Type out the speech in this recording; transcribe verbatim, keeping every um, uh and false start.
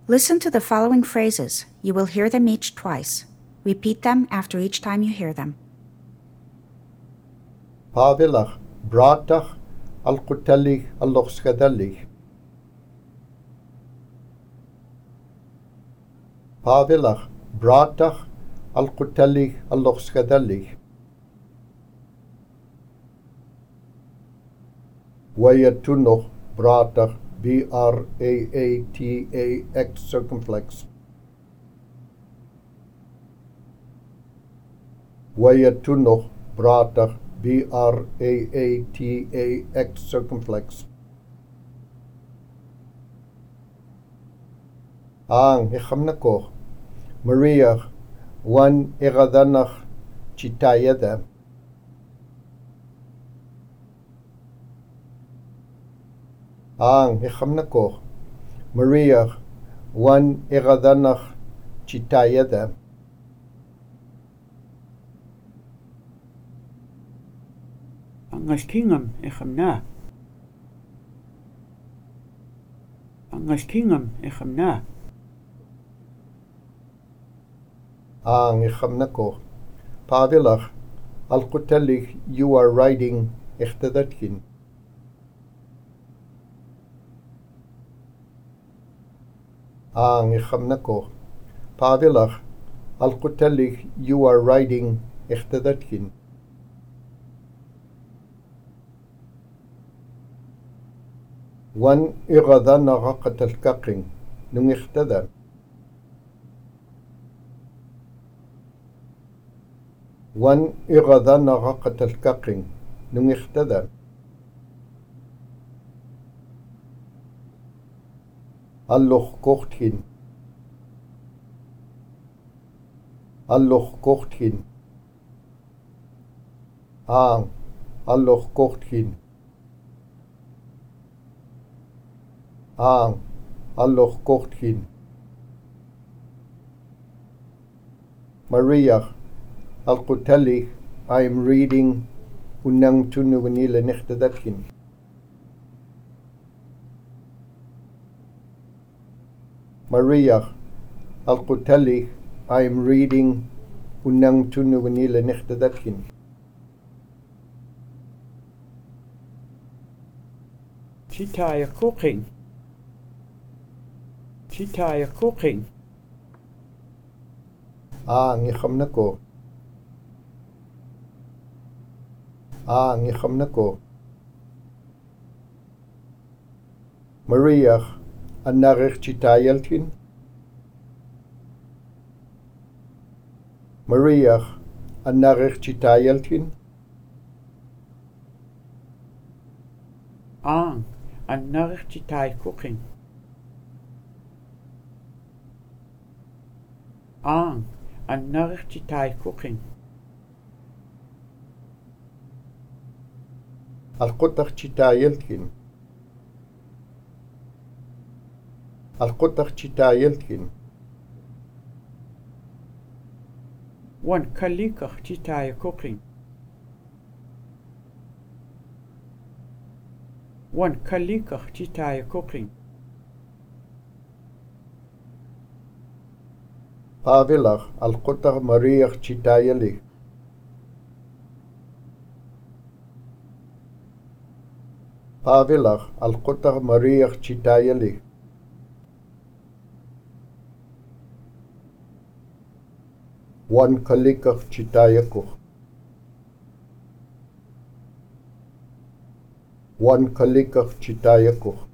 Listen to the following phrases. You will hear them each twice. Repeat them after each time you hear them. Pavilach, bratach, alqutellich, allochskadellich. Pavilach, bratach, alqutellich, allochskadellich. Wayatunoch, bratach, B R A A T A X circumflex. Wayatunoch, bratach, B R A A T A X circumflex. Ang ichamnakoch, Maria, one iradanach chitayada. Ang ichamnakoch, Maria, one iradanach chitayada. Angaskingam ichamna. Angaskingam ichamna. Ang ichamnakoch, Pavilach, alqutellich, you are riding ichtedatkin. Ang ichamnakoch, Pavilach, alqutellich, you are riding ichtedatkin. One iradana raqat al-kaqing, nung ikhtada. One iradana raqat al-kaqing, nung ikhtada. Alloch kochthin. Alloch kochthin. Ang, alloch kochthin. Ang, alloch kochthin. Maria, alqutellich, I am reading unang tunu vanila nichtedatkin. Maria, alqutellich, I am reading unang tunu vanila nichtedatkin. Chitaya cooking. Chitaya cooking. Ang ichamnako. Ang ichamnako. Maria, anarich chitayalkin. Maria, anarich chitayalkin. Ang another chitay cooking. Ang another chitay cooking. Alqutach chitayalkin. Alqutach chitayalkin. One kalikach chitay cooking. One kalikach chitay cooking. Pavilach, alqutach mariach chitayalik. Pavilach, alqutach mariach chitayalik. One kalikach chitayakuch. One kalikach chitayakuch.